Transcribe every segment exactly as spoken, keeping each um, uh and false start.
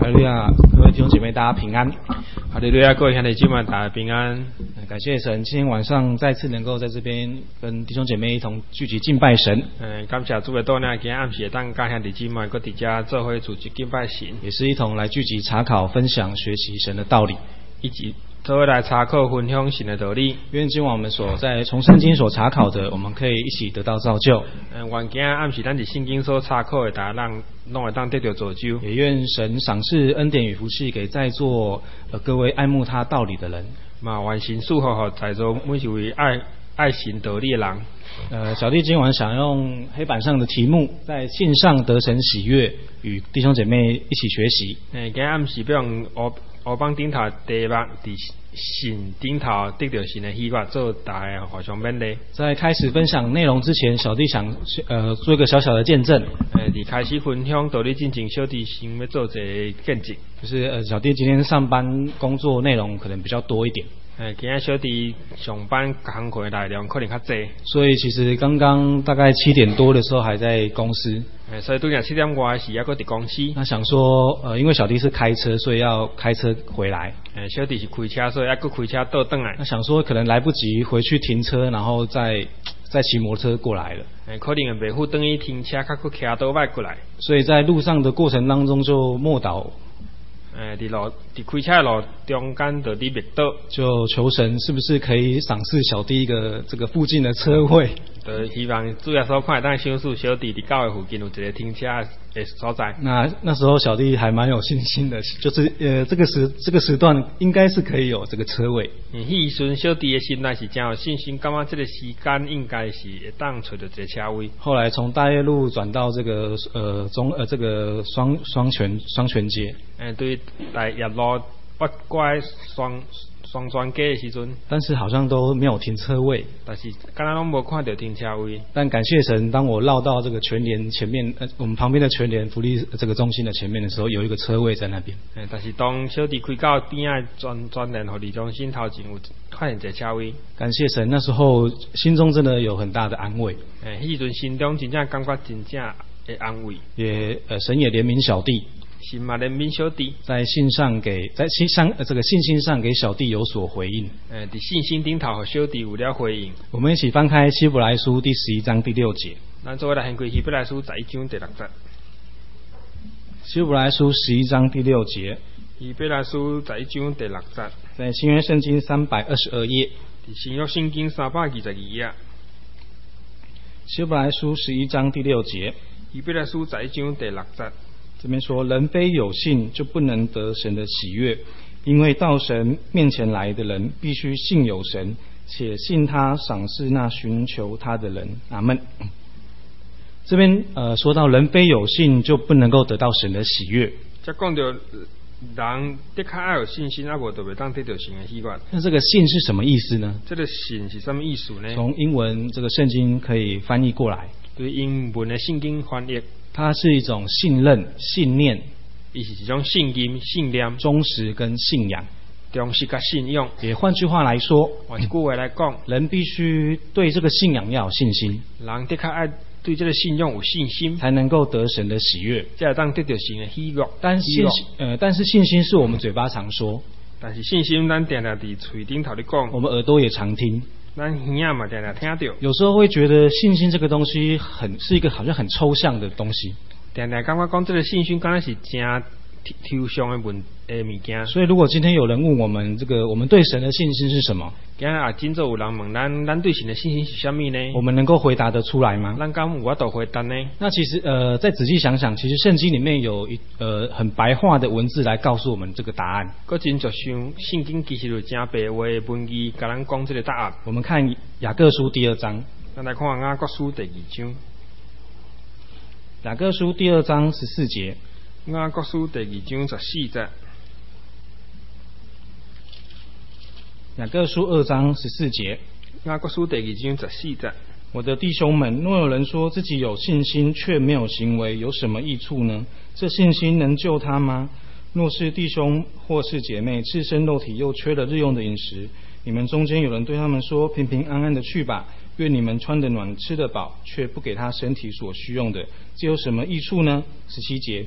哈利路亚，各位弟兄姐妹，大家平安。 哈利路亚，各位兄弟姐妹，大家平安。 感谢神，今天晚上再次能够在这边跟弟兄姐妹一同聚集敬拜神。 嗯，感谢主的多呢，今天暗时当跟兄弟姐妹搁伫遮做伙组织敬拜神， 也是一同来聚集查考、分享、学习神的道理， 以及做伙来查考、分享神的道理。 愿今晚我们所在从圣经所查考的，我们可以一起得到造就。 嗯，愿今暗时咱伫圣经所查考的，大家让拢会当得到造就。 也愿神赏赐恩典与福气给在座呃各位爱慕他道理的人。 嘛，愿神祝福予在座每一位爱爱神道理的人。 呃，小弟今晚想用黑板上的题目，在信上得神喜悦，与弟兄姐妹一起学习。 嗯，今暗时要用黑黑板顶头题目，伫信顶头得到神的喜悦，做大家互相勉励。 在开始分享内容之前，小弟想呃做一个小小的见证。 呃，伫开始分享道理之前，小弟想要做一个见证， 就是呃小弟今天上班工作内容可能比较多一点。 呃，今日小弟上班工课内容可能较济， 所以其实刚刚大概七点多的时候还在公司。 呃，所以拄仔七点外时还搁伫公司。 那想说，呃，因为小弟是开车，所以要开车回来。 呃，小弟是开车，所以还搁开车倒转来。 那想说可能来不及回去停车，然后再再骑摩托车过来了。 呃，可能也袂赴等于停车，较搁骑倒摆过来。 所以在路上的过程当中就默祷。 呃，伫路伫开车的路中间就伫密倒， 就求神是不是可以赏赐小弟一个这个附近的车位？ 就希望主要所看当享受小弟伫教会附近有一个停车的所在。 那那时候小弟还蛮有信心的，就是呃这个时这个时段应该是可以有这个车位。 嗯，迄时阵小弟的心内是真有信心，感觉这个时间应该是会当找到一个车位。 后来从大业路转到这个呃中呃这个双双泉双泉街。 嗯，对，大业路挖过来双双泉街的时阵， 但是好像都没有停车位。 但是敢若拢无看到停车位。 但感谢神，当我绕到这个全联前面，呃，我们旁边的全联福利这个中心的前面的时候，有一个车位在那边。 嗯，但是当小弟开到边仔专专联福利中心头前，有看见一个车位。 感谢神，那时候心中真的有很大的安慰。 嗯，迄时阵心中真正感觉真正的安慰。 也呃，神也怜悯小弟。 是嘛，怜悯小弟， 在信上给在信上呃这个信心上给小弟有所回应。 呃，伫信心顶头，小弟有了回应。 我们一起翻开希伯来书第十一章第六节。 咱做伙来翻开希伯来书十一章第六节。 希伯来书十一章第六节。 希伯来书十一章第六节。 在新约圣经三百二十二页。 伫新约圣经三百二十二页。 希伯来书十一章第六节。 希伯来书十一章第六节。 这边说，人非有信就不能得神的喜悦，因为到神面前来的人必须信有神，且信他赏赐那寻求他的人。阿们。这边呃说到人非有信就不能够得到神的喜悦。 这讲到人的确要有信心，啊无就袂当得到神的喜悦。 那这个信是什么意思呢？ 这个信是什么意思呢？ 从英文这个圣经可以翻译过来。 对英文的圣经翻译。 它是一种信任、信念， 伊是一种信心、信念、 忠实跟信仰， 忠实跟信仰。 也换句话来说， 换一句话来讲， 人必须对这个信仰要有信心， 人的确爱对这个信仰有信心， 才能够得神的喜悦， 才当得到神的喜悦。 但信呃，但是信心是我们嘴巴常说， 但是信心咱定定伫嘴顶头咧讲， 我们耳朵也常听。 咱耳仔嘛，定定听到。 有时候会觉得信心这个东西很是一个好像很抽象的东西。 定定感觉讲这个信心，敢若是真抽象的文诶物件。 所以，如果今天有人问我们这个我们对神的信心是什么？ 今日啊，今朝有人问咱，咱对神的信心是什么呢？ 我们能够回答得出来吗？ 咱敢有法度回答呢？ 那其实呃，再仔细想想，其实圣经里面有一呃很白话的文字来告诉我们这个答案。 搁真就像圣经其实有真白话的文字，甲咱讲这个答案。 我们看雅各书第二章。 咱来看雅各书第二章。 雅各书第二章十四节。 雅各书第二章十四节。 雅各书二章十四节。 雅各书第二章十四节。 我的弟兄们，若有人说自己有信心，却没有行为，有什么益处呢？这信心能救他吗？若是弟兄或是姐妹赤身露体，又缺了日用的饮食，你们中间有人对他们说：平平安安的去吧，愿你们穿得暖，吃得饱，却不给他身体所需用的，这有什么益处呢？十七节。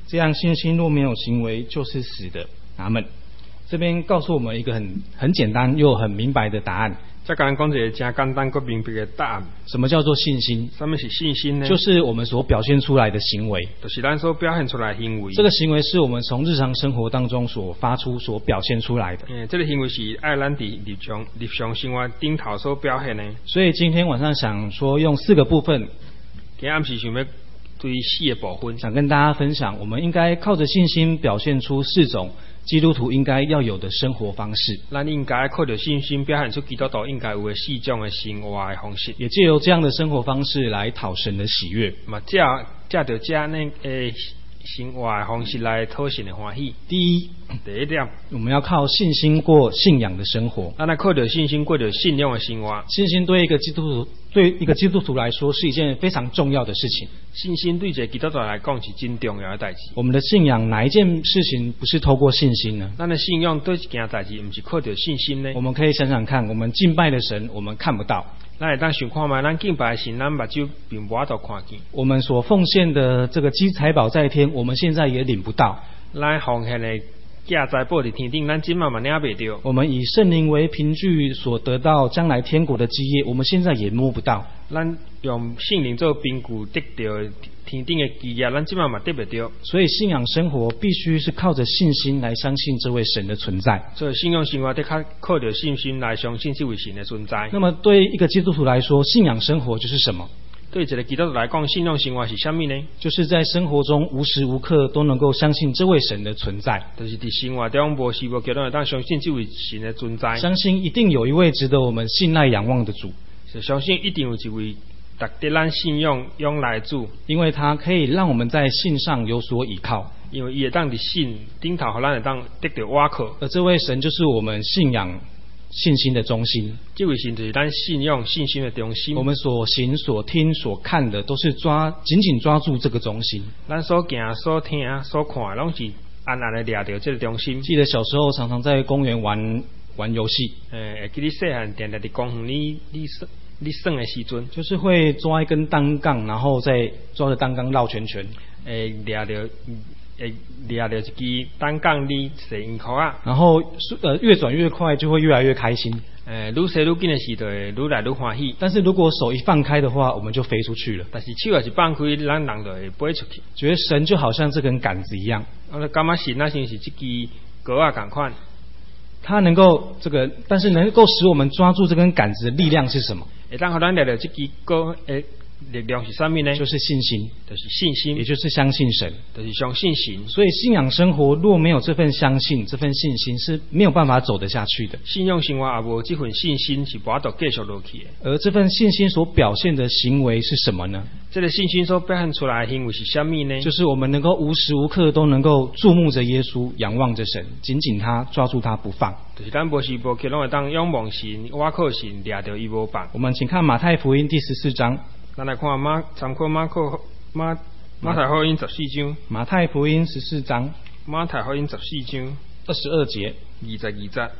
这样信心若没有行为，就是死的。阿们。这边告诉我们一个很很简单又很明白的答案。 再跟人讲一个真简单又明白的答案。 什么叫做信心？ 什么是信心呢？ 就是我们所表现出来的行为。 就是咱所表现出来的行为。 这个行为是我们从日常生活当中所发出、所表现出来的。 嗯，这个行为是爱咱伫日常日常生活顶头所表现的。 所以今天晚上想说用四个部分。 今暗时想要对四个部分， 想跟大家分享，我们应该靠着信心表现出四种基督徒应该要有的生活方式。 咱应该靠着信心表现出基督徒应该有的四种的生活的方式， 也借由这样的生活方式来讨神的喜悦。 嘛，借借着这样诶生活的方式来讨神的欢喜。 第一， 第一点， 我们要靠信心过信仰的生活。 咱来靠着信心过着信仰的生活。 信心对一个基督徒，对一个基督徒来说是一件非常重要的事情。 信心对一个基督徒来讲是真重要的代志。 我们的信仰哪一件事情不是透过信心呢？ 咱的信仰对一件代志，不是靠着信心呢？ 我们可以想想看，我们敬拜的神，我们看不到。 咱会当想看卖，咱敬拜的神，咱目睭并无法度看见。 我们所奉献的这个积财宝在天，我们现在也领不到。 咱奉献的价财宝伫天顶，咱今嘛嘛领袂到。 我们以圣灵为凭据所得到将来天国的基业，我们现在也摸不到。 咱用圣灵做凭据得到天顶的基业，咱今嘛嘛得袂到。 所以信仰生活必须是靠着信心来相信这位神的存在。 所以信仰生活得靠靠着信心来相信这位神的存在。 那么对一个基督徒来说，信仰生活就是什么？ 对一个基督徒来讲，信仰生活是什么呢？ 就是在生活中无时无刻都能够相信这位神的存在。 就是在生活中无时无刻都会当相信这位神的存在。 相信一定有一位值得我们信赖仰望的主。 是相信一定有一位值得咱信仰仰赖的主， 因为他可以让我们在信上有所倚靠。 因为伊会当伫信顶头，互咱会当得到倚靠。 而这位神就是我们信仰信心的中心。 这位神就是咱信仰信心的中心。 我们所行、所听、所看的，都是抓紧紧抓住这个中心。 咱所行、所听、所看，拢是安安的抓着这个中心。 记得小时候常常在公园玩玩游戏， 诶，会记你细汉定定伫公园你你你耍的时阵， 就是会抓一根单杠，然后再抓着单杠绕圈圈， 诶，抓着。会抓着一支单杠哩射圆箍啊， 然后呃越转越快，就会越来越开心。 诶，愈射愈紧的时就会愈来愈欢喜。但是如果手一放开的话，我们就飞出去了。 但是手要是放开，咱人就会飞出去。 觉得神就好像这根杆子一样， 我感觉神那像是这支钩啊同款。 它能够这个，但是能够使我们抓住这根杆子的力量是什么？ 会当互咱抓着这支钩诶。力量是什么呢？ 就是信心， 就是信心， 也就是相信神， 就是相信神。 所以信仰生活若没有这份相信、这份信心，是没有办法走得下去的。 信仰生活也无这份信心，是无法度继续落去的。 而这份信心所表现的行为是什么呢？ 这个信心所表现出来的行为是什么呢？ 就是我们能够无时无刻都能够注目着耶稣，仰望着神，紧紧他，抓住他不放。 就是咱无时无刻拢会当仰望神、倚靠神，抓着伊无放。 我们请看马太福音第十四章。 咱来看马参考马可马马太福音十四章。 马太福音十四章。 马太福音十四章二十二节。 二十二节。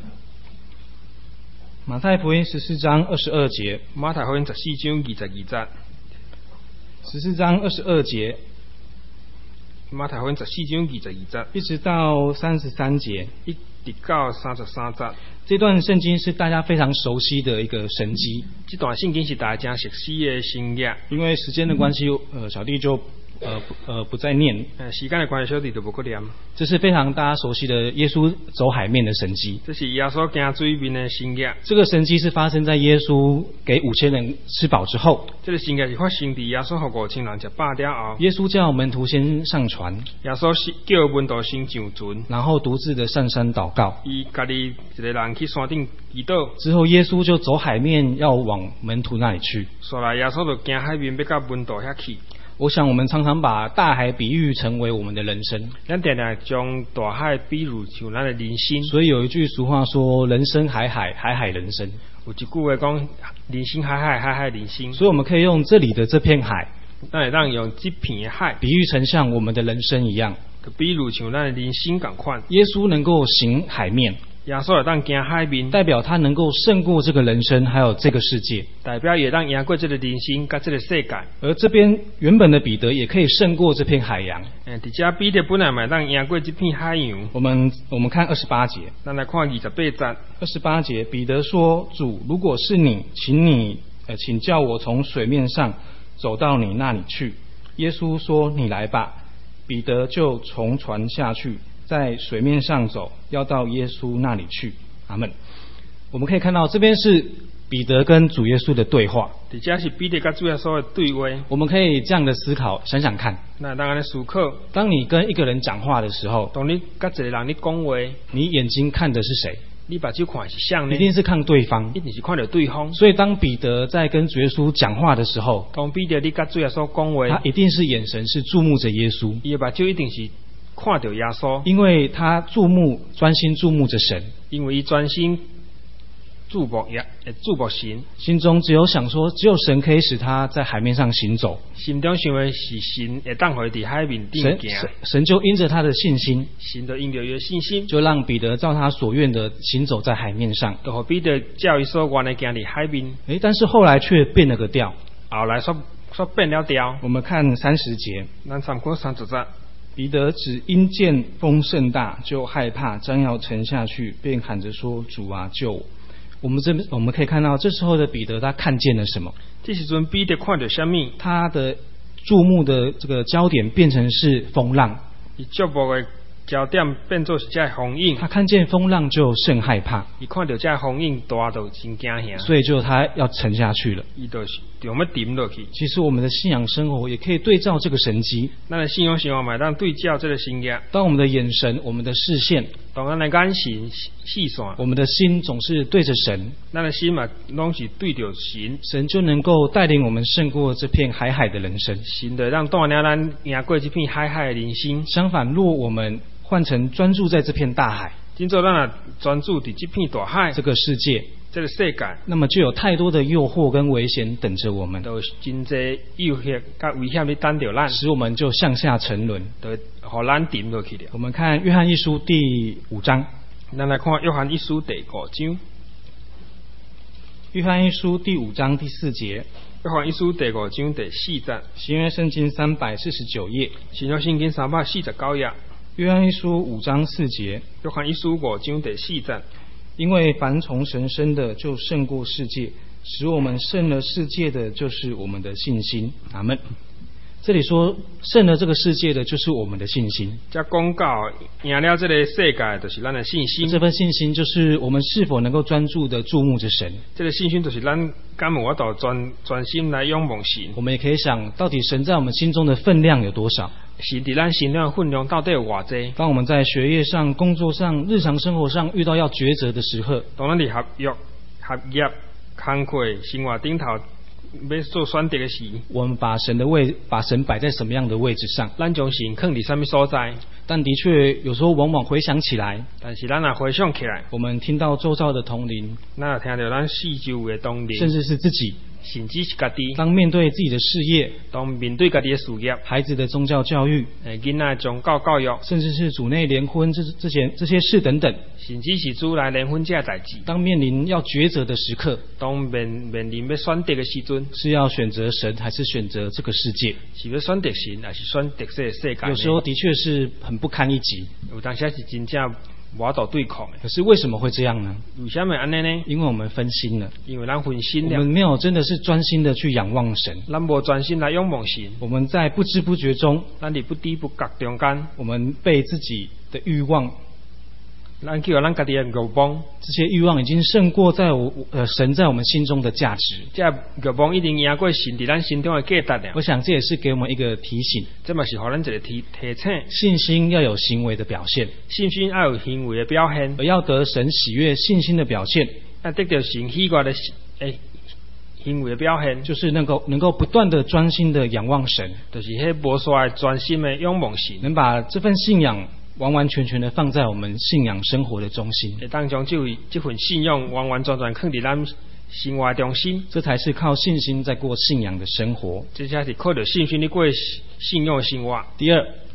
马太福音十四章二十二节。 马太福音十四章二十二节。 十四章二十二节。 马太福音十四章二十二节， 一直到三十三节， 一直到三十三节。 这段圣经是大家非常熟悉的一个神迹。 这段圣经是大家熟悉的圣经。 因为时间的关系，呃，小弟就呃不呃不再念。 呃，时间的关系，小弟就不去念。 这是非常大家熟悉的耶稣走海面的神迹。 这是耶稣行水面的圣经。 这个神迹是发生在耶稣给五千人吃饱之后。 这个圣经是发生在耶稣和五千人吃饱了后。 耶稣叫门徒先上船。 耶稣叫门徒先上船， 然后独自的上山祷告。 伊家己一个人去山顶祈祷。 之后耶稣就走海面要往门徒那里去。 所以耶稣就行海面要到门徒遐去。 我想我们常常把大海比喻成为我们的人生。 咱常常将大海比喻像咱的人生。 所以有一句俗话说：人生海海，海海人生。 有一句话讲：人生海海，海海人生。 所以我们可以用这里的这片海， 咱会当用这片海比喻成像我们的人生一样。 就比如像咱的人生同款。 耶稣能够行海面。 耶稣会当行海面， 代表他能够胜过这个人生还有这个世界。 代表也当赢过这个人生甲这个世界。 而这边原本的彼得也可以胜过这片海洋。 诶，伫遮彼得本来嘛当赢过这片海洋。 我们我们看二十八节， 咱来看二十八节。 二十八节，彼得说：“主，如果是你，请你呃，请叫我从水面上走到你那里去。”耶稣说：“你来吧。”彼得就从船下去，在水面上走，要到耶稣那里去。阿们。我们可以看到，这边是彼得跟主耶稣的对话。 伫遮是彼得甲主耶稣的对话。 我们可以这样的思考，想想看。 那当然的思考。 当你跟一个人讲话的时候， 当你甲一个人你讲话， 你眼睛看的是谁？ 你把手看是像呢？ 一定是看对方， 一定是看到对方。 所以当彼得在跟主耶稣讲话的时候， 当彼得你甲主耶稣讲话， 他一定是眼神是注目着耶稣， 伊把手一定是看到耶稣， 因为他注目专心注目着神， 因为伊专心注目也注目神， 心中只有想说，只有神可以使他在海面上行走， 心中想的是神会当会伫海面顶神行， 神神就因着他的信心， 神就因着伊的信心， 就让彼得照他所愿的行走在海面上， 就互彼得照伊所愿的行伫海面。 诶，但是后来却变了个调， 后来所所变了调。 我们看三十节， 咱参看三十节。 彼得只因见风甚大，就害怕，将要沉下去，便喊着说：“主啊，救我！”我们这我们可以看到，这时候的彼得他看见了什么？ 这时阵彼得看到什么？ 他的注目的这个焦点变成是风浪， 伊注目的焦点变作是这风影。 他看见风浪就甚害怕， 伊看到这风影大就真惊吓， 所以就他要沉下去了。 伊就是就要沉落去。 其实我们的信仰生活也可以对照这个神迹。 咱的信仰生活嘛，当对照这个神迹。 当我们的眼神、我们的视线， 当咱的眼神、视线， 我们的心总是对着神， 咱的心嘛，拢是对着神， 神就能够带领我们胜过这片海海的人生。 神就让带领咱赢过这片海海的人生。 相反，若我们换成专注在这片大海， 今做咱也专注伫这片大海， 这个世界， 这个世界， 那么就有太多的诱惑跟危险等着我们， 都真济诱惑甲危险咧等着咱， 使我们就向下沉沦， 都互咱沉落去了。 我们看约翰一书第五章， 咱来看约翰一书第五章。 约翰一书第五章第四节。 约翰一书第五章第四节。 新约圣经三百四十九页。 新约圣经三百四十九页。 约翰一书五章四节。 约翰一书五章第四节。 因为凡从神生的，就胜过世界；使我们胜了世界的，就是我们的信心。阿们。这里说胜了这个世界的，就是我们的信心。 这讲到赢了这个世界，就是咱的信心。 这份信心就是我们是否能够专注的注目着神。 这个信心就是咱敢有法度专专心来仰望神。 我们也可以想，到底神在我们心中的分量有多少？ 神伫咱心中的分量到底有偌济？ 当我们在学业上、工作上、日常生活上遇到要抉择的时刻， 当咱伫合约、合业、工课、生活顶头要做选择的时， 我们把神的位，把神摆在什么样的位置上？ 咱将神放伫什么所在？ 但的确，有时候往往回想起来， 但是咱若回想起来， 我们听到周遭的同龄， 咱也听到咱四周的同龄， 甚至是自己， 甚至是家己， 当面对自己的事业， 当面对家己的事业， 孩子的宗教教育， 诶，囡仔宗教教育， 甚至是主内联婚这这些这些事等等， 甚至是主内联婚这代志， 当面临要抉择的时刻， 当面面临要选择的时阵， 是要选择神还是选择这个世界？ 是要选择神还是选择这个世界？ 有时候的确是很不堪一击， 有当时是真正无法度对抗的。 可是为什么会这样呢？ 为什么安尼呢？ 因为我们分心了， 因为咱分心了， 我们没有真的是专心的去仰望神， 咱无专心来仰望神， 我们在不知不觉中， 咱伫不知不觉中间， 我们被自己的欲望， 咱叫咱家己的欲望， 这些欲望已经胜过在我呃神在我们心中的价值。 这欲望已经赢过神伫咱心中的价值了。 我想这也是给我们一个提醒， 这嘛是互咱一个提提醒， 信心要有行为的表现， 信心要有行为的表现， 而要得神喜悦信心的表现， 要得到神喜悦的诶行为的表现， 就是能够能够不断的专心的仰望神， 就是迄无衰专心的仰望神， 能把这份信仰完完全全的放在我们信仰生活的中心， 会当将这位这份信仰完完全全放伫咱生活中心， 这才是靠信心在过信仰的生活。 这才是靠着信心的过信仰的生活。 第二， 第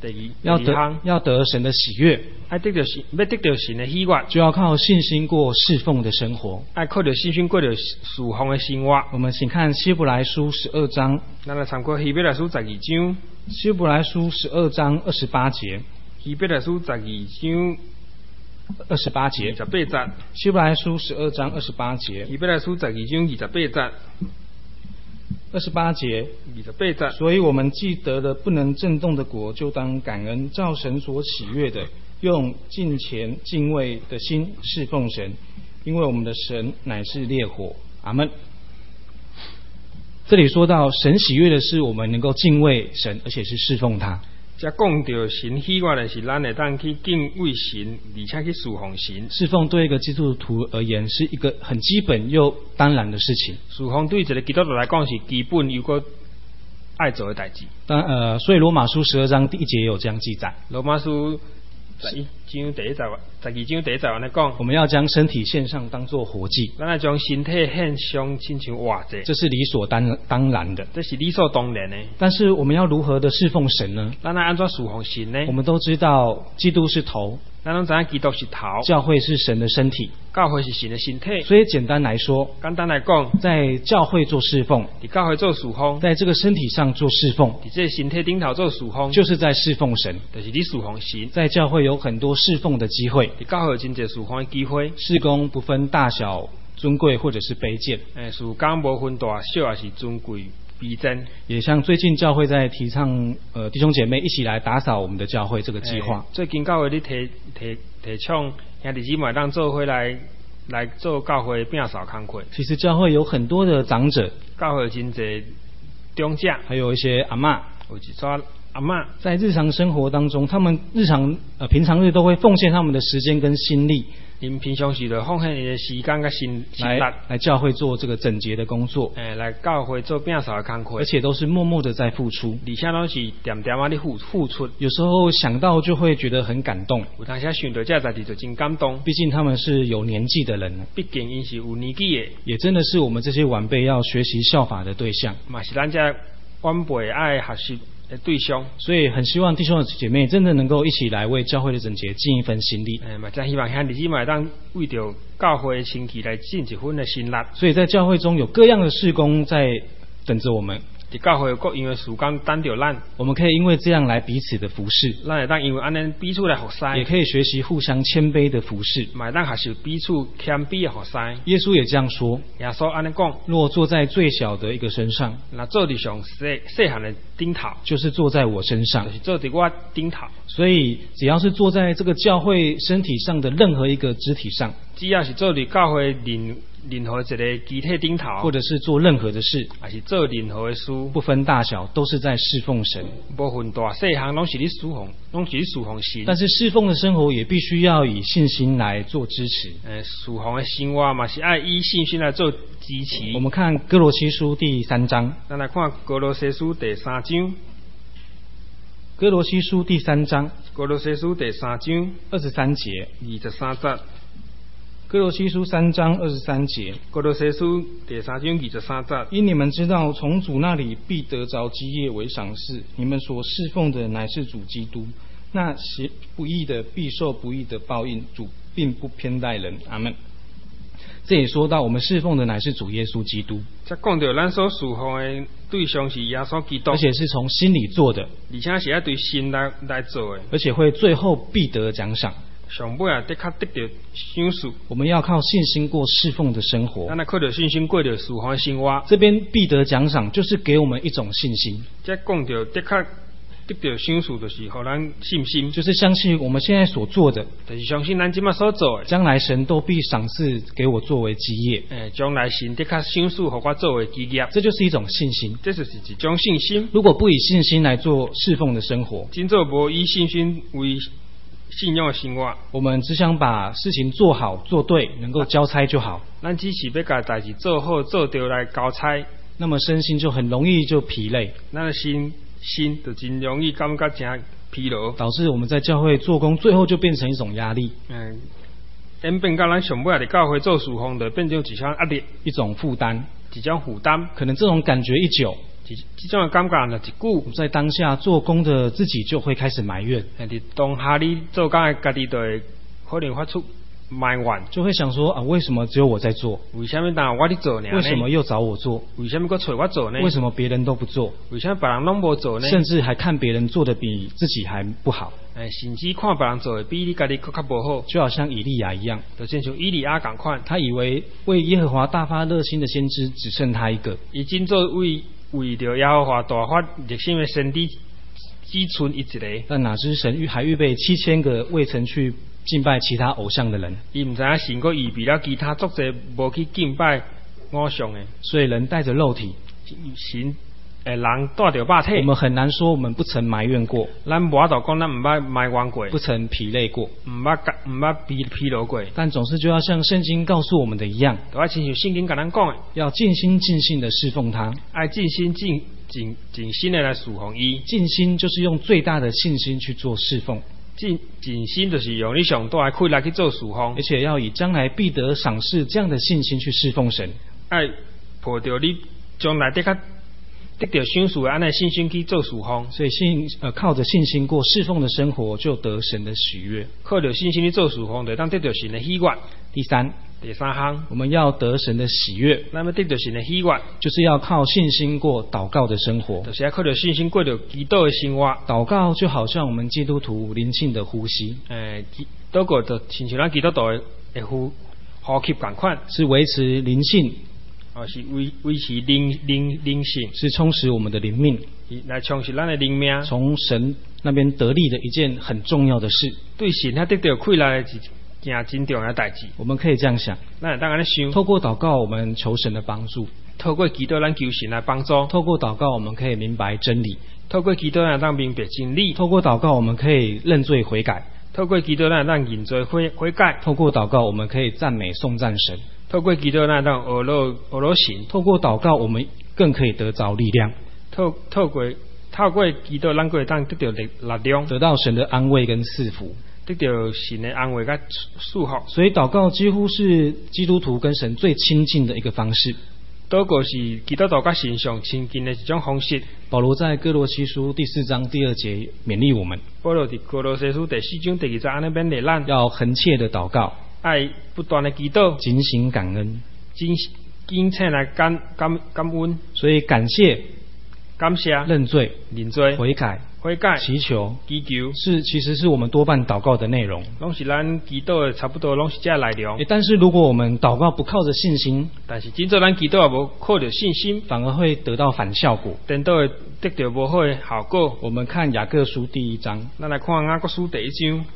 第二， 要得第二項要得神的喜悦， 愛得到神，要得到神的喜悅， 就要靠信心过侍奉的生活。 愛靠着信心過着侍奉的生活。 我们请看希伯来书十二章， 咱來參考希伯來書十二章， 希伯来书十二章二十八节， 希伯來書十二章二十八节二，十八節， 希伯来书十二章二十八节， 希伯來書十二章二十八節， 二十八节。 二十八節。 所以我们既得了不能震动的国，就当感恩，照神所喜悦的，用敬虔敬畏的心侍奉神，因为我们的神乃是烈火。阿们。这里说到神喜悦的是我们能够敬畏神，而且是侍奉他。 即講到神喜悅的是咱會當去敬畏神，而且去侍奉神。 侍奉对一个基督徒而言是一个很基本又当然的事情。 侍奉對一個基督徒來講是基本又個愛做的代志。 当呃，所以罗马书十二章第一节也有这样记载： 羅馬書十一章第一節，十二章第一節安尼講， 我们要将身體獻上，當作活祭， 咱要將身體獻上，親像活祭， 这是理所當當然的。 這是理所當然的。 但是我们要如何的侍奉神呢？ 咱要安怎侍奉神呢？ 我们都知道，基督是头， 咱攏知影基督是頭， 教会是神的身体。 教會是神的身體。 所以简单来说， 簡單來講， 在教会做侍奉， 伫教會做侍奉， 在這個身體上做侍奉， 伫這個身體頂頭做侍奉， 就是在侍奉神。 就是你侍奉神。 在教会有很多侍奉的机会， 伫教會有真濟侍奉的機會， 事工不分大小、尊貴或者是卑賤。 誒，事工無分大小，也是尊貴卑賤。 也像最近教会在提倡，呃，弟兄姐妹一起来打扫我们的教会这个计划。 最近教會咧提提提倡兄弟姊妹當做伙來來做教會摒掃工課。 其实教会有很多的长者， 教會有真濟長者， 还有一些阿嬷， 有一撮阿嬷， 在日常生活当中，他们日常呃平常日都会奉献他们的时间跟心力， 因平常時就奉獻伊的時間甲心心力， 来来教会做这个整洁的工作， 誒來教會做摒掃的工課， 而且都是默默的在付出。 而且攏是點點啊咧付付出。 有时候想到就會覺得很感動， 有當時想到這代志就真感動。 畢竟他們是有年紀的人， 畢竟因是有年紀的， 也真的是我們這些晚輩要學習效法的對象， 嘛是咱這晚輩愛學習的對象。 所以很希望弟兄姐妹真的能夠一起來為教會的整潔盡一份心力。 誒，嘛真希望兄弟姊妹當為着教會的清潔來盡一份的心力。 所以在教會中有各樣的事工在等着我們， 伫教會有各樣的事工等着咱， 我們可以因為這樣來彼此的服侍， 咱會當因為安尼彼此來服侍， 也可以學習互相謙卑的服侍。 嘛會當學習彼此謙卑的服侍。 耶穌也這樣說： 耶穌安尼講， 若坐在最小的一個身上， 那做伫上細細漢的頂頭， 就是坐在我身上就。是做伫我頂頭。 所以只要是坐在這個教會身體上的任何一個肢體上， 只要是做伫教會任任何一個肢體頂頭， 或者是做任何的事， 還是做任何的事， 不分大小，都是在侍奉神。 無分大細項，攏是你侍奉，攏是你侍奉神。 但是侍奉的生活也必須要以信心來做支持。 誒，侍奉的生活嘛是愛以信心來做支持。 我們看哥羅西書第三章， 咱來看哥羅西書第三章。 哥羅西書第三章哥羅西書第三章二十三節， 二十三節。 哥羅西書三章二十三節， 哥羅西書第三章二十三節。 因你們知道，從主那裡必得着基業為賞賜，你們所侍奉的乃是主基督。那行不義的必受不義的報應，主並不偏待人。阿們。這也說到，我們侍奉的乃是主耶穌基督， 即講到咱所侍奉的對象是耶穌基督， 而且是從心裡做的， 而且是要對心來來做的， 而且會最後必得獎賞。 上尾啊，的確得到賞賜。 我們要靠信心過侍奉的生活， 咱來靠着信心過着侍奉的生活。 這邊必得獎賞，就是給我們一種信心。 即講到的確得到賞賜，就是互咱信心， 就是相信我們現在所做的， 就是相信咱即馬所做的， 將來神都必賞賜給我作為基業。 誒，將來神的確賞賜，互我作為基業， 這就是一種信心。 這就是一種信心。 如果不以信心來做侍奉的生活， 真做無以信心為信仰的生活， 我們只想把事情做好做對，能夠交差就好。 咱只是要把代志做好做對來交差， 那麼身心就很容易就疲累， 咱的心心就真容易感覺真疲勞， 導致我們在教會做工，最後就變成一種壓力， 嗯，演變到咱上尾嚟教會做事奉，就變成一項壓力， 一種負擔。 一種負擔。 可能這種感覺一久， 这这种的感觉若一久， 在当下做工的自己就会开始埋怨， 哎，伫当下你做工的家己就会可能发出埋怨， 就会想说啊，为什么只有我在做？ 为什么当我伫做呢？ 为什么又找我做？ 为什么搁找我做呢？ 为什么别人都不做？ 为什么别人拢无做呢？ 甚至还看别人做的比自己还不好。 哎，甚至看别人做的比你家己搁较无好， 就好像以利亚一样， 就亲像以利亚共款， 他以为为耶和华大发热心的先知只剩他一个， 伊真做为为着耶和华大发热心的先知只存伊一个， 但哪知神预还预备七千个未曾去敬拜其他偶像的人， 伊毋知影神阁预备了其他足侪无去敬拜偶像的， 所以人带着肉体， 神。诶，人带着肉体， 我们很难说我们不曾埋怨过， 咱无法度讲咱毋捌埋怨过， 不曾疲累过， 毋捌毋捌疲疲劳过， 但总是就要像圣经告诉我们的一样， 都要亲像圣经甲咱讲的， 要尽心尽性的侍奉他， 爱尽心尽尽尽心的来侍奉伊， 尽心就是用最大的信心去做侍奉， 尽尽心就是用你上大的气力去做侍奉， 而且要以将来必得赏识这样的信心去侍奉神， 爱抱着你将来得较。得到赏赐的安尼信心去做侍奉， 所以信呃靠着信心过侍奉的生活，就得神的喜悦。 靠着信心去做侍奉，就当得到神的喜悦。 第三， 第三项， 我们要得神的喜悦， 那么得到神的喜悦， 就是要靠信心过祷告的生活。 就是要靠着信心过着祈祷的生活。 祷告就好像我们基督徒灵性的呼吸， 诶，祷告就亲像咱基督徒的呼呼吸共款， 是维持灵性。 哦，是维维持灵灵灵性， 是充实我们的灵命， 来充实咱的灵命。 从神那边得力的一件很重要的事， 对神他得到快乐的一件真重要的代志。 我们可以这样想， 咱当然咧想， 透过祷告我们求神的帮助， 透过祈祷咱求神来帮助， 透过祷告我们可以明白真理， 透过祈祷咱当明白真理， 透过祷告我们可以认罪悔改， 透过祈祷咱当认罪悔悔改， 透过祷告我们可以赞美颂赞神。 透过祈祷，咱当学罗学罗神； 透过祷告，我们更可以得着力量。 透透过透过祈祷，咱可以当得到力力量， 得到神的安慰跟赐福， 得到神的安慰跟祝福。 所以祷告几乎是基督徒跟神最亲近的一个方式。 祷告是基督徒跟神上亲近的一种方式。 保罗在哥罗西书第四章第二节勉励我们： 保罗在哥罗西书第四章第二节安尼勉励咱， 要恒切的祷告。 爱不断的祈祷， 警醒感恩， 警警醒来感感感恩， 所以感谢、 感谢、 认罪、 认罪、 悔改、 悔改、 祈求、 祈求， 是其实是我们多半祷告的内容。 拢是咱祈祷的差不多，拢是这内容。 但是如果我们祷告不靠着信心， 但是真做咱祈祷也无靠着信心， 反而会得到反效果， 等到会得到无好的效果。 我们看雅各书第一章， 咱来看雅各书第一章。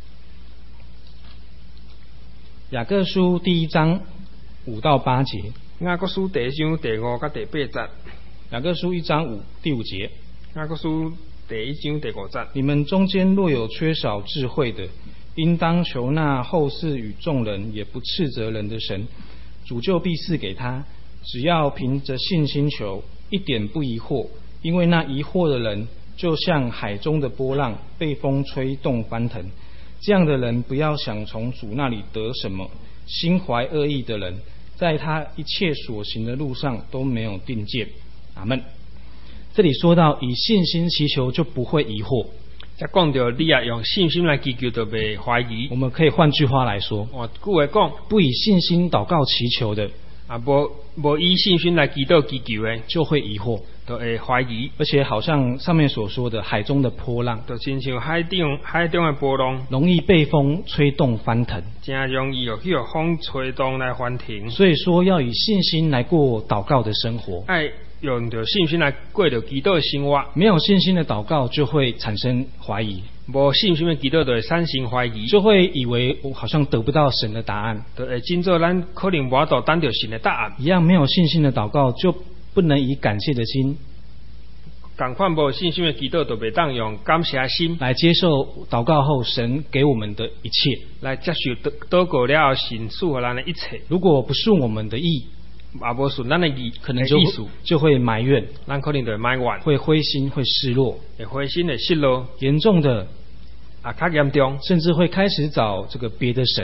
雅各书第一章五到八节， 雅各书第一章第五到第八节。 雅各书一章五第五节， 雅各书第一章第五节。 你们中间若有缺少智慧的，应当求那后嗣与众人也不斥责人的神，主就必赐给他。只要凭着信心求，一点不疑惑，因为那疑惑的人，就像海中的波浪，被风吹动翻腾。这样的人不要想从主那里得什么，心怀恶意的人，在他一切所行的路上都没有定见。阿们。这里说到以信心祈求就不会疑惑， 再讲到你也用信心来祈求就袂怀疑。 我们可以换句话来说， 换句话讲， 不以信心祷告祈求的， 啊，无无以信心来祈祷祈求的， 就会疑惑， 就会怀疑， 而且好像上面所说的海中的波浪， 就亲像海中海中的波浪， 容易被风吹动翻腾， 真容易有去有风吹动来翻腾。 所以说要以信心来过祷告的生活， 爱用着信心来过着祈祷的生活。没有信心的祷告就会产生怀疑， 无信心的祈祷就会产生怀疑， 就会以为我好像得不到神的答案， 就会真做咱可能无法度等到神的答案。 一样没有信心的祷告就不能以感谢的心， 同款无信心的祈祷就袂当用感谢心来接受祷告后神给我们的一切， 来接受祷告了后神赐予咱的一切。 如果不顺我们的意， 也无顺咱的意， 可能就就会埋怨， 咱可能就会埋怨， 会灰心，会失落， 会灰心，会失落， 严重的啊，较严重， 甚至会开始找这个别的神，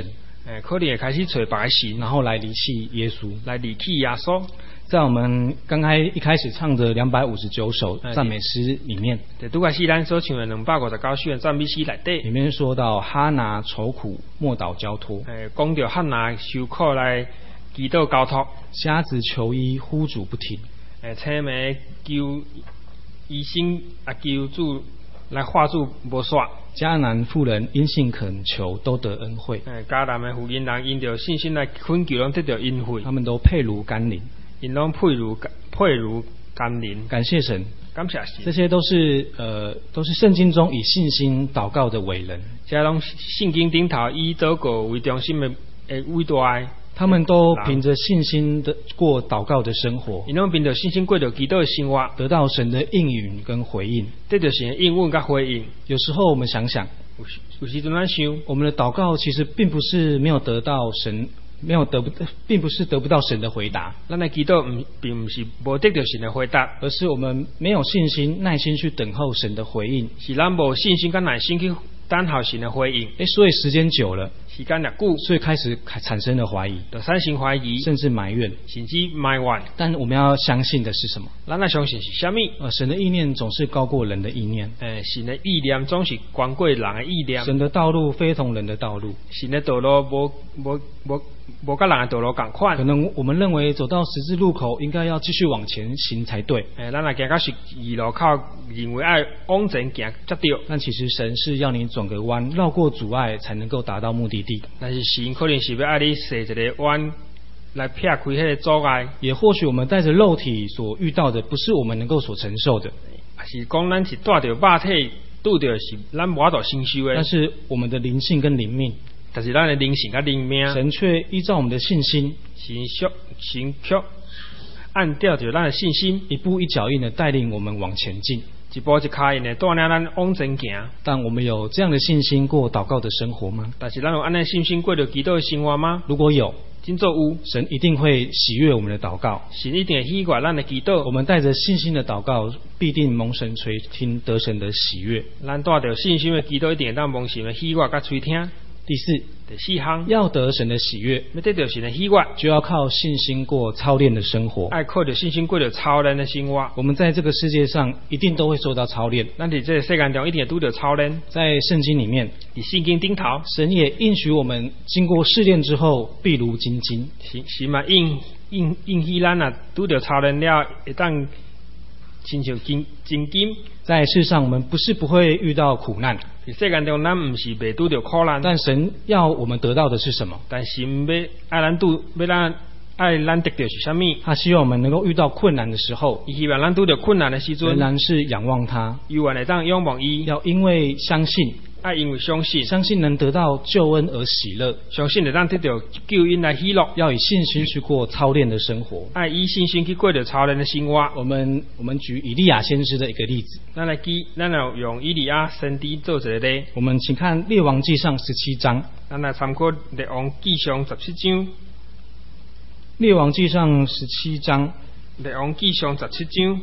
诶，可能会开始找别个神， 然后来离弃耶稣， 来离弃耶稣。 在我们刚开一开始唱的两百五十九首赞美诗里面， 对，拄开始咱所唱的两百五十九首的赞美诗内底， 里面说到哈拿愁苦默祷交托， 诶，讲到哈拿受苦来祈祷交托， 瞎子求医呼主不停， 诶，青梅求医生啊求主来化主无煞。 迦南妇人因信恳求，都得恩惠。 诶，迦南的妇人人因着信心来恳求，拢得到恩惠。 他们都配如甘霖， 因拢配如配如甘霖。 感谢神， 感谢神。 这些都是呃，都是圣经中以信心祷告的伟人。 这拢圣经顶头以祷告为中心的诶伟大的。 他们都凭着信心的过祷告的生活， 因拢凭着信心过着祈祷的生活， 得到神的应允跟回应， 得到神的应允跟回应。 有时候我们想想， 有时有时阵咱想， 我们的祷告其实并不是没有得到神，没有得不，并不是得不到神的回答。 咱的祈祷唔，并不是无得到神的回答， 而是我们没有信心、耐心去等候神的回应。 是咱无信心跟耐心去等候神的回应。 哎，所以时间久了， 时间越久， 所以开始产生了怀疑， 就产生怀疑， 甚至埋怨， 甚至埋怨。 但我们要相信的是什么？ 咱要相信是什么？ 呃，神的意念总是高过人的意念。 诶，神的意念总是高过人的意念。 神的道路非同人的道路。 神的道路无无无无甲人的道路同款。 可能我们认为走到十字路口应该要继续往前行才对。 诶，咱若行到十字路口，认为要往前行才对。 但其实神是要你转个弯，绕过阻碍，才能够达到目的地。 但是神可能是要爱你踅一个弯，来撇开迄个阻碍。 也或许我们带着肉体所遇到的，不是我们能够所承受的。 是讲咱是带着肉体，拄着是咱无法度承受的。 但是我们的灵性跟灵命， 但是咱的灵性跟灵命， 神却依照我们的信心， 神却神却按照着咱的信心， 一步一脚印的带领我们往前进。 一步一脚印的带领咱往前行。 但我们有这样的信心过祷告的生活吗？ 但是咱有安尼信心过着祈祷的生活吗？ 如果有， 真做有， 神一定会喜悦我们的祷告。 神一定会喜悦咱的祈祷。 我们带着信心的祷告，必定蒙神垂听，得神的喜悦。 咱带着信心的祈祷，一定会当蒙神的喜悦甲垂听。 第四， 第四项， 要得神的喜悦， 要得到神的喜悦， 就要靠信心过操练的生活。 爱靠着信心过着操练的生活。 我们在这个世界上一定都会受到操练。 咱伫这个世界中一定会拄着操练。 在圣经里面， 伫圣经顶头， 神也应许我们，经过试炼之后，必如精金。 是是嘛应应应许咱啊，拄着操练了，会当亲像金金金。 在世上，我们不是不会遇到苦难。 在世界中，咱唔是未拄着苦难， 但神要我们得到的是什么？ 但神要爱咱拄，要咱爱咱得到是什么？ 他希望我们能够遇到困难的时候， 伊希望咱拄着困难的时阵， 仍然是仰望他， 犹原会当仰望伊。 要因为相信， 爱因为相信， 相信能得到救恩而喜乐， 相信会当得到救恩来喜乐。 要以信心去过操练的生活， 爱以信心去过着操练的生活。 我们我们举以利亚先知的一个例子， 咱来举，咱来用以利亚先知做一个例。 我们请看列王记上十七章。 咱来参考列王记上十七章。 列王记上十七章， 列王记上十七章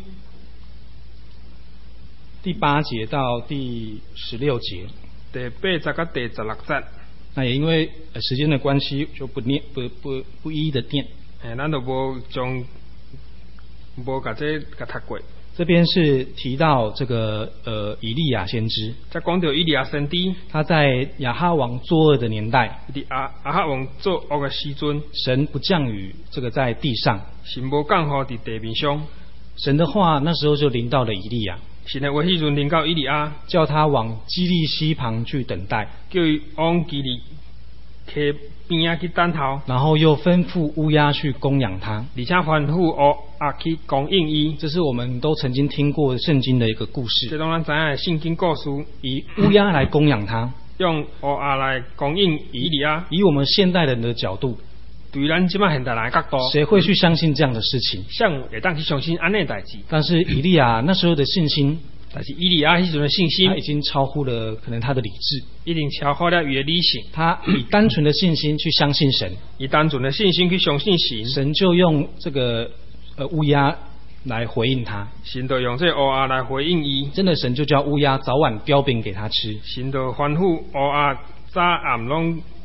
第八节到第十六节。 第八节到第十六节。 那也因为时间的关系，就不念不不不一一的念。 诶，咱就无将无甲这甲读过。 这边是提到这个呃以利亚先知， 再讲到以利亚先知， 他在亚哈王作恶的年代， 伫亚亚哈王作恶的时阵， 神不降雨这个在地上， 神无降雨伫地面上， 神的话那时候就临到了以利亚， 神的话迄阵临到以利亚， 叫他往基利溪旁去等待， 叫伊往基利溪边啊去等候， 然后又吩咐乌鸦去供养他， 而且吩咐乌鸦去供应伊。 这是我们都曾经听过圣经的一个故事。 这当然知影圣经故事， 以乌鸦来供养他， 用乌鸦来供应以利亚。 以我们现代人的角度， 对咱即摆现代人的角度， 谁会去相信这样的事情？ 像会当去相信安尼代志。 但是以利亚那时候的信心， 但是以利亚迄阵的信心， 他已经超乎了可能他的理智， 已经超乎了伊的理性。 他以单纯的信心去相信神， 以单纯的信心去相信神， 神就用这个呃乌鸦来回应他， 神就用这乌鸦来回应伊。 真的，神就叫乌鸦早晚叼饼给他吃， 神就吩咐乌鸦早暗拢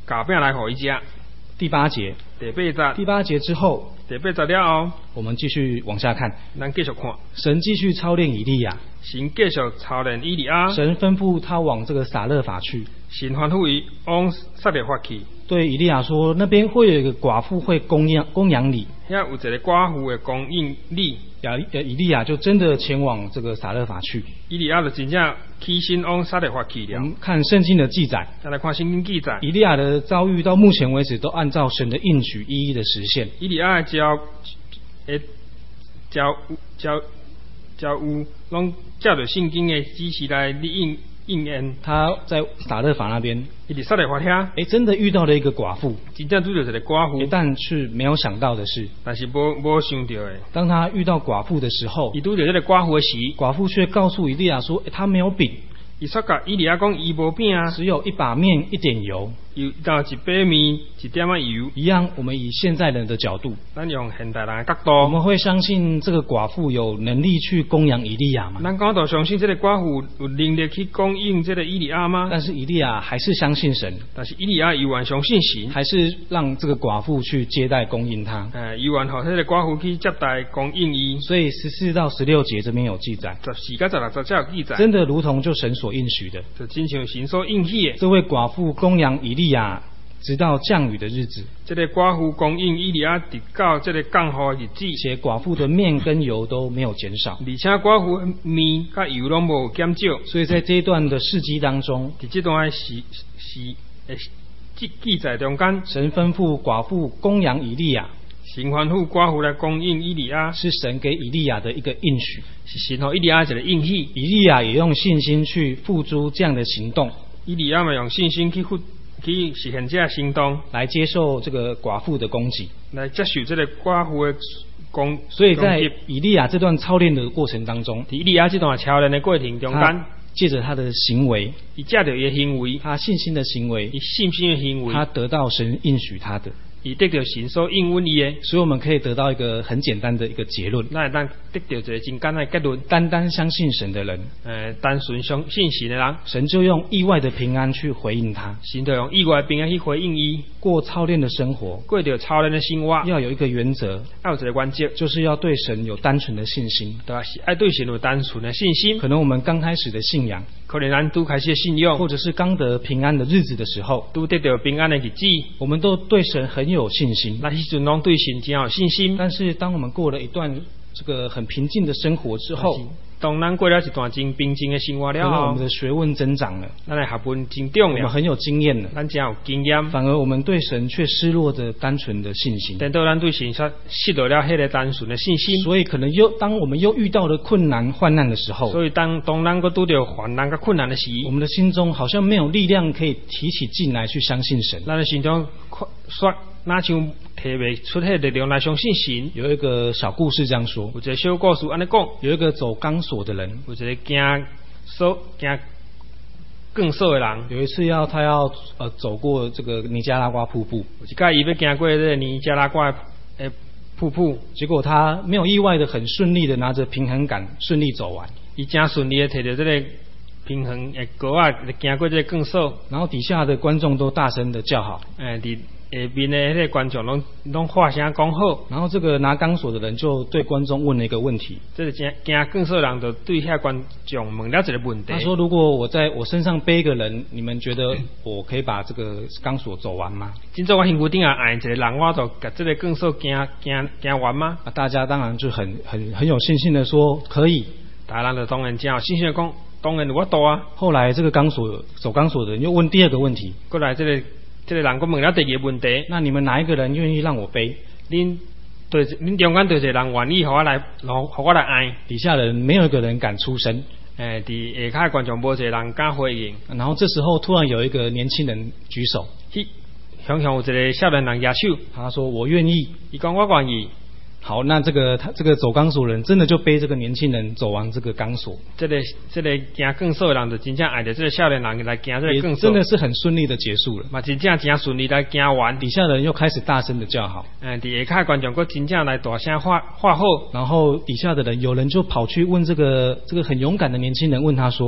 夹饼来互伊食。 第八节， 第八节， 第八节之后， 第八节了后， 我们继续往下看。 咱继续看， 神继续操练以利亚， 神继续操练以利亚。 神吩咐他往这个撒勒法去， 神吩咐伊往撒勒法去。 对以利亚说，那边会有一个寡妇会供养供养你。 遐有一个寡妇会供应你。 亚以利亚就真的前往这个撒勒法去。 以利亚就真正起身往撒勒法去了。 我们看圣经的记载， 再来看圣经记载， 以利亚的遭遇到目前为止都按照神的应许一一的实现。 以利亚的交诶交交交有，拢照着圣经的指示来应应验。 他在撒勒法那边， 伊伫撒勒法遐， 哎，真的遇到了一个寡妇， 真正遇到一个寡妇。 但是没有想到的是， 但是无无想到的， 当他遇到寡妇的时候， 伊拄着这个寡妇的时， 寡妇却告诉以利亚说，他没有饼。 伊说甲以利亚讲，伊无饼啊， 只有一把面，一点油， 有到一把面，一点仔油。 一样，我们以现在人的角度， 咱用现代人的角度， 我们会相信这个寡妇有能力去供养以利亚吗？ 咱讲到相信这个寡妇有能力去供应这个以利亚吗？ 但是以利亚还是相信神， 但是以利亚依然相信神， 还是让这个寡妇去接待供应他。 呃，依然让这个寡妇去接待供应伊。 所以十四到十六节这边有记载， 十四到十六节有记载， 真的如同就神所应许的。 真像神所应许的， 这位寡妇供养以利亚，直到降雨的日子。 这个寡妇供应以利亚，直到这个降雨的日子。 且寡妇的面跟油都没有减少， 而且寡妇的面甲油拢无减少。 所以在这一段的事迹当中， 在这段是是诶记记载中间， 神吩咐寡妇供养以利亚。 神吩咐寡妇来供应以利亚， 是神给以利亚的一个应许， 是神给以利亚一个应许。 以利亚也用信心去付诸这样的行动， 以利亚嘛用信心去付去实现这样行动， 来接受这个寡妇的供给， 来接受这个寡妇的供。 所以在以利亚这段操练的过程当中， 以利亚这段操练的过程中间， 借着他的行为， 以借着伊的行为， 他信心的行为， 以信心的行为， 他得到神应许他的。 以得到神所应允伊的， 所以我们可以得到一个很简单的一个结论。 那咱得到一个真简单的结论： 单单相信神的人， 呃，单纯相信神的人， 神就用意外的平安去回应他。 神就用意外的平安去回应伊。 过操练的生活， 过着操练的生活， 要有一个原则， 要有一个原则， 就是要对神有单纯的信心。 对，是爱对神有单纯的信心。 可能我们刚开始的信仰， 可能咱都开始信仰， 或者是刚得平安的日子的时候， 都得到平安的日子， 我们都对神很有信心。 那时阵拢对神真有信心。 但是当我们过了一段这个很平静的生活之后， 当咱过了一段真平静的生活了后， 我们的学问增长了， 咱的学问增长了， 我们很有经验了， 咱真有经验。 反而我们对神却失落的单纯的信心， 等到咱对神失失落了迄个单纯的信心。 所以可能又当我们又遇到了困难患难的时候， 所以当当咱个拄着患难跟困难的时， 我们的心中好像没有力量可以提起劲来去相信神。 咱的心中说哪像提袂出迄个力量来相信神。 有一个小故事这样说， 有一个小故事安尼讲， 有一个走钢索的人， 有一个行索行更索的人， 有一次要他要呃走过这个尼加拉瓜瀑布， 有一届伊要行过这个尼加拉瓜诶瀑布， 结果他没有意外的很顺利的拿着平衡杆顺利走完， 伊真顺利的摕着这个平衡诶杆啊，行过这个更索， 然后底下的观众都大声的叫好， 诶，伫下面的迄个观众拢拢话声讲好， 然后这个拿钢索的人就对观众问了一个问题， 这个行行更索的人就对遐观众问了一个问题， 他说：如果我在我身上背一个人，你们觉得我可以把这个钢索走完吗？ 今朝我身躯顶下按一个人，我就把这个更索行行行完吗？ 啊，大家当然就很很很有信心的说可以， 大家就当然真有信心的讲，当然我多啊。 后来这个钢索走钢索的人又问第二个问题， 过来这个这个人佫问了第二个问题， 那你们哪一个人愿意让我背？ 恁对恁中间对一个人愿意和我来，和和我来按。 底下人没有一个人敢出声， 诶，伫下骹观众无一个人敢回应。 然后这时候突然有一个年轻人举手， 去向向有一个少年人举手， 他说我愿意， 伊讲我愿意。 好，那这个他这个走钢索人真的就背这个年轻人走完这个钢索， 这个这个行更索的人就真正爱着这个少年人来行这个更索， 真的是很顺利的结束了。 嘛，真正真顺利来行完， 底下的人又开始大声的叫好， 嗯，伫下骹观众佫真正来大声喊喊好， 然后底下的人有人就跑去问这个这个很勇敢的年轻人，问他说：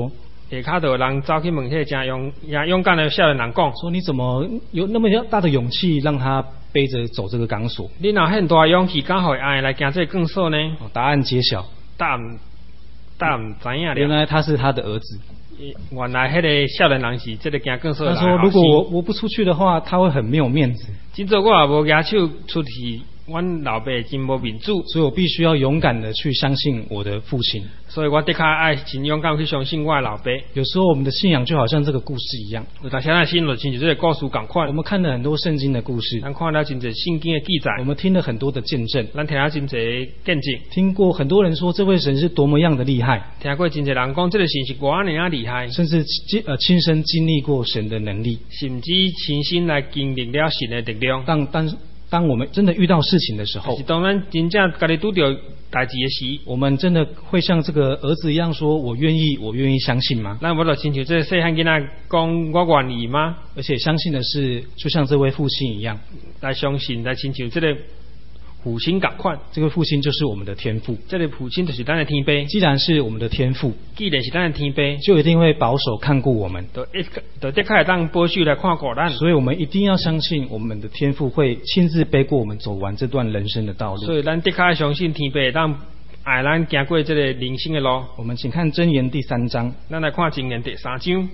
下骹就有人走去问迄个真勇也勇敢的少年人讲， 说你怎么有那么大的勇气让他背着走这个钢索？ 你哪很大勇气，刚好爱来行这个钢索呢？ 哦，答案揭晓， 答唔答唔知影了。 原来他是他的儿子。 原来迄个少年人是这个行钢索的人。 他说：“如果我我不出去的话，他会很没有面子。 今早我也无举手出去，阮老爸真无面子， 所以我必须要勇敢的去相信我的父亲。 所以我的确爱真勇敢去相信我的老爸。 有时候我们的信仰就好像这个故事一样， 有当时咱信就亲像这个故事同款。 我们看了很多圣经的故事， 咱看了真侪圣经的记载， 我们听了很多的见证， 咱听了真侪见证， 听过很多人说这位神是多么样的厉害， 听过真侪人讲这个神是多安尼啊厉害， 甚至亲呃亲身经历过神的能力， 甚至亲身来经历了神的力量。 当当当我们真的遇到事情的时候， 是当咱真正家己拄到代志的时， 我们真的会像这个儿子一样说：“我愿意，我愿意相信吗？” 咱无就亲像这个细汉囡仔讲：“我愿意吗？” 而且相信的是，就像这位父亲一样， 来相信，来亲像这个父亲同款。 这个父亲就是我们的天父， 这个父亲就是咱的天父。 既然是我们的天父， 既然是咱的天父， 就一定会保守看顾我们， 就一就的确会当保守来看顾咱。 所以我们一定要相信，我们的天父会亲自背过我们走完这段人生的道路。 所以咱的确要相信天父会当爱咱行过这个人生的路。 我们请看箴言第三章。 咱来看箴言第三章。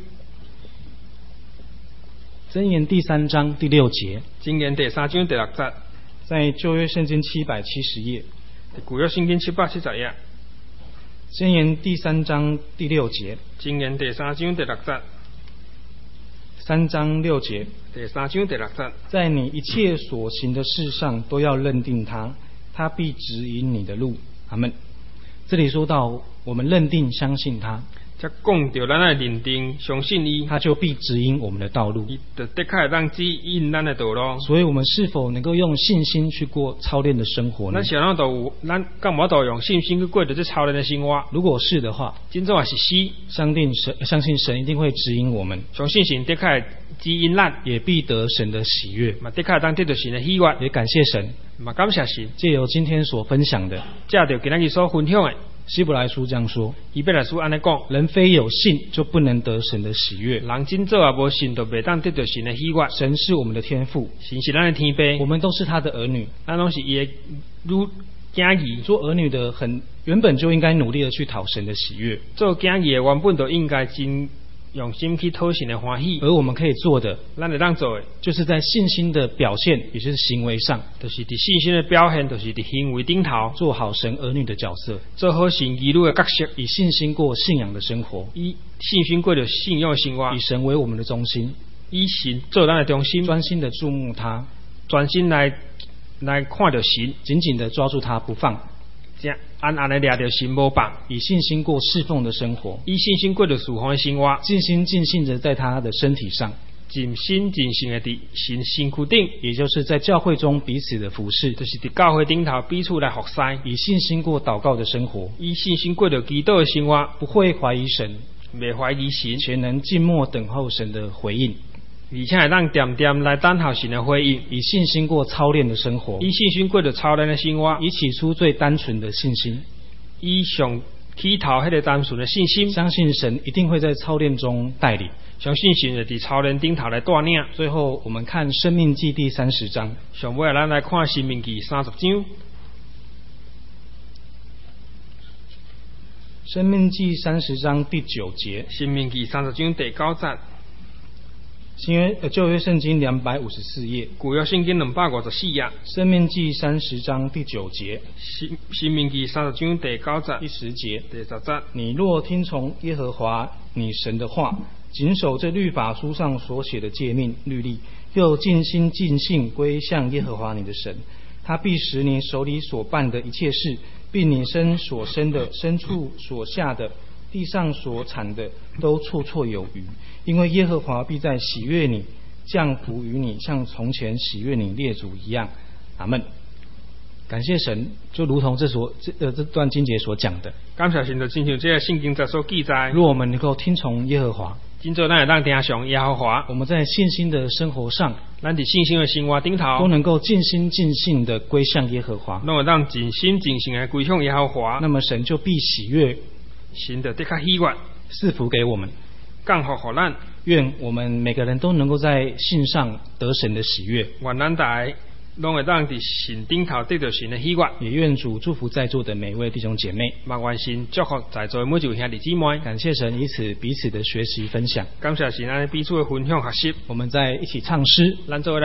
箴言第三章第六节。 箴言第三章第六节。 在旧约圣经七百七十页。 旧约圣经七百七十页。 箴言第三章第六节。 箴言第三章第六节。 三章六节。 第三章第六节。 在你一切所行的事上都要认定他，他必指引你的路。阿们。这里说到我们认定相信他， 才讲到咱来认定相信伊， 他就必指引我们的道路， 伊就的确会当指引咱的道路。 所以我们是否能够用信心去过操练的生活呢？ 咱想到有咱干嘛都用信心去过着这操练的生活？ 如果是的话， 真正也是是， 相信神，相信神一定会指引我们， 相信神的确会指引咱， 也必得神的喜悦， 嘛的确当得到神的喜悦， 也感谢神， 嘛感谢神。 借由今天所分享的， 借着今日所分享的。 希伯来书这样说： 希伯来书安尼讲， 人非有信就不能得神的喜悦。 人真做也无信，就袂当得到神的喜悦。 神是我们的天父， 神是咱的天父， 我们都是他的儿女， 咱拢是伊的女囝儿。 做儿女的很原本就应该努力的去讨神的喜悦， 做囝儿的原本就应该真用心去讨神的欢喜。 而我们可以做的， 咱会当做的， 就是在信心的表现，也就是行为上， 就是伫信心的表现，就是伫行为顶头， 做好神儿女的角色， 做好神儿女的角色， 以信心过信仰的生活， 以信心过着信仰的生活， 以神为我们的中心， 以神做咱的中心， 专心的注目他， 专心来来看着神， 紧紧的抓住他不放， 这安安的抓着神无放， 以信心过侍奉的生活， 以信心过着侍奉的生活， 尽心尽性的在他的身体上， 尽心尽性的伫神身躯顶， 也就是在教会中彼此的服侍， 就是伫教会顶头彼此来服侍， 以信心过祷告的生活， 以信心过着祈祷的生活， 不会怀疑神， 袂怀疑神， 且能静默等候神的回应， 而且会当点点来等候神的回应， 以信心过操练的生活， 以信心过着操练的生活， 以起初最单纯的信心， 以上起头迄个单纯的信心， 相信神一定会在操练中带领， 相信神会伫操练顶头来带领。 最后，我们看《申命记》第三十章。 上尾咱来看《申命记》三十章，《 申命记》三十章第九节， 《申命记》三十章第九节。 新约呃旧约圣经两百五十四页， 旧约圣经两百五十四页， 申命记三十章第九节， 申申命记三十章第九节， 第十节， 第十节。 你若听从耶和华你神的话，谨守这律法书上所写的诫命律例，又尽心尽性归向耶和华你的神，他必使你手里所办的一切事，并你身所生的、牲畜所下的、地上所产的，都绰绰有余。因为耶和华必在喜悦你，降福于你，像从前喜悦你列祖一样。阿们。感谢神，就如同这所这呃这段经节所讲的， 感谢神就亲像这个圣经在所记载， 如果我们能够听从耶和华， 今早咱会当听从耶和华， 我们在信心的生活上， 咱伫信心的生活顶头， 都能够尽心尽性的归向耶和华， 拢会当尽心尽性的归向耶和华， 那么神就必喜悦， 神就的确喜悦， 赐福给我们。 降福互咱， 愿我们每个人都能够在信上得神的喜悦。 愿咱大家拢会当伫神顶头得到神的喜悦。 也愿主祝福在座的每位弟兄姐妹。 望愿神祝福在座的每一位兄弟姊妹。 感谢神，以此彼此的学习分享。 感谢神，安尼彼此的分享学习。 我们再一起唱诗。 咱做